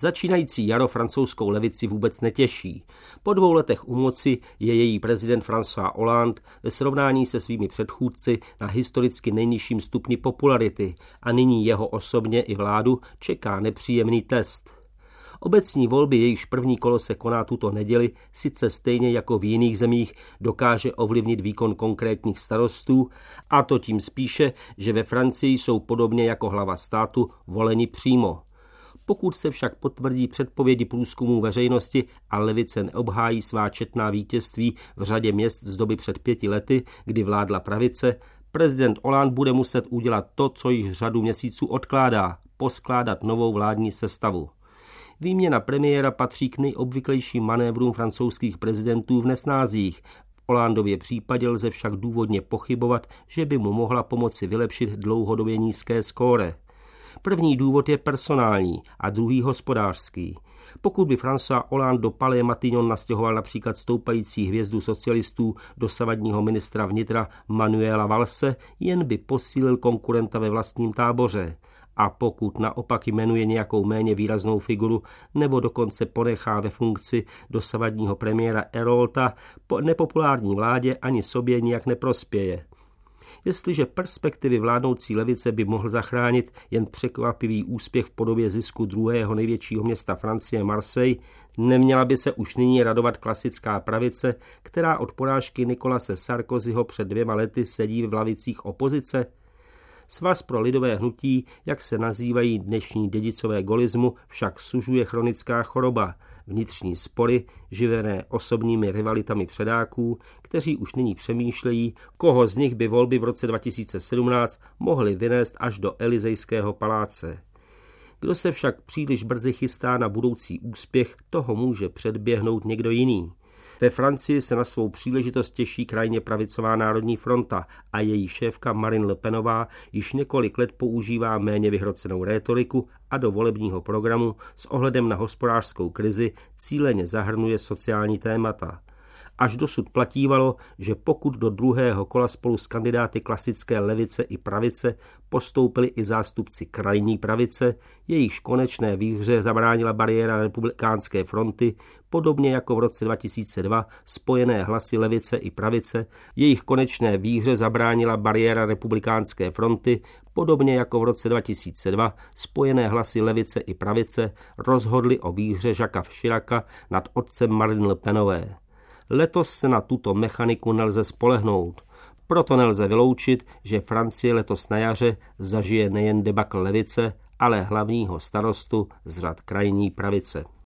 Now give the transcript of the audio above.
Začínající jaro francouzskou levici vůbec netěší. Po 2 letech u moci je její prezident François Hollande ve srovnání se svými předchůdci na historicky nejnižším stupni popularity a nyní jeho osobně i vládu čeká nepříjemný test. Obecní volby, jejichž první kolo se koná tuto neděli, sice stejně jako v jiných zemích dokáže ovlivnit výkon konkrétních starostů, a to tím spíše, že ve Francii jsou podobně jako hlava státu voleni přímo. Pokud se však potvrdí předpovědi průzkumů veřejnosti a levice neobhájí svá četná vítězství v řadě měst z doby před 5 lety, kdy vládla pravice, prezident Hollande bude muset udělat to, co již řadu měsíců odkládá, poskládat novou vládní sestavu. Výměna premiéra patří k nejobvyklejším manévrům francouzských prezidentů v nesnázích. V Hollandově případě lze však důvodně pochybovat, že by mu mohla pomoci vylepšit dlouhodobě nízké skóre. První důvod je personální a druhý hospodářský. Pokud by François Hollande do Palais Matignon nastěhoval například stoupající hvězdu socialistů dosavadního ministra vnitra Manuela Vallse, jen by posílil konkurenta ve vlastním táboře. A pokud naopak jmenuje nějakou méně výraznou figuru nebo dokonce ponechá ve funkci dosavadního premiéra Héraulta, po nepopulární vládě ani sobě nijak neprospěje. Jestliže perspektivy vládnoucí levice by mohl zachránit jen překvapivý úspěch v podobě zisku druhého největšího města Francie Marseille, neměla by se už nyní radovat klasická pravice, která od porážky Nicolase Sarkozyho před 2 lety sedí v lavicích opozice? Svaz pro lidové hnutí, jak se nazývají dnešní dědicové gaullismu, však sužuje chronická choroba, vnitřní spory, živené osobními rivalitami předáků, kteří už nyní přemýšlejí, koho z nich by volby v roce 2017 mohly vynést až do Elysejského paláce. Kdo se však příliš brzy chystá na budoucí úspěch, toho může předběhnout někdo jiný. Ve Francii se na svou příležitost těší krajně pravicová Národní fronta a její šéfka Marine Le Penová již několik let používá méně vyhrocenou rétoriku a do volebního programu s ohledem na hospodářskou krizi cíleně zahrnuje sociální témata. Až dosud platívalo, že pokud do druhého kola spolu s kandidáty klasické levice i pravice postoupili i zástupci krajní pravice, jejichž konečné výhře zabránila bariéra republikánské fronty, podobně jako v roce 2002 spojené hlasy levice i pravice, jejich konečné výhře zabránila bariéra republikánské fronty, podobně jako v roce 2002 spojené hlasy levice i pravice rozhodly o výhře Jacquesa Chiraca nad otcem Marine Le Penové. Letos se na tuto mechaniku nelze spolehnout. Proto nelze vyloučit, že Francie letos na jaře zažije nejen debakl levice, ale hlavního starostu z řad krajní pravice.